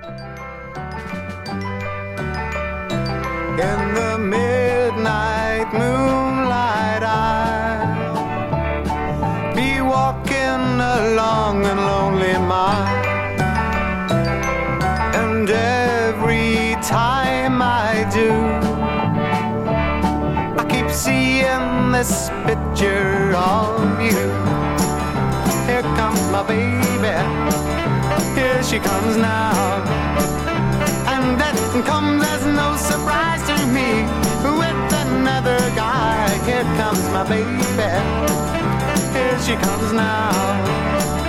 In the midnight moonlight I'll be walking along a lonely mile, and every time I do I keep seeing this picture of you. Here comes my baby, here she comes now, and that comes as no surprise to me. With another guy, here comes my baby, here she comes now.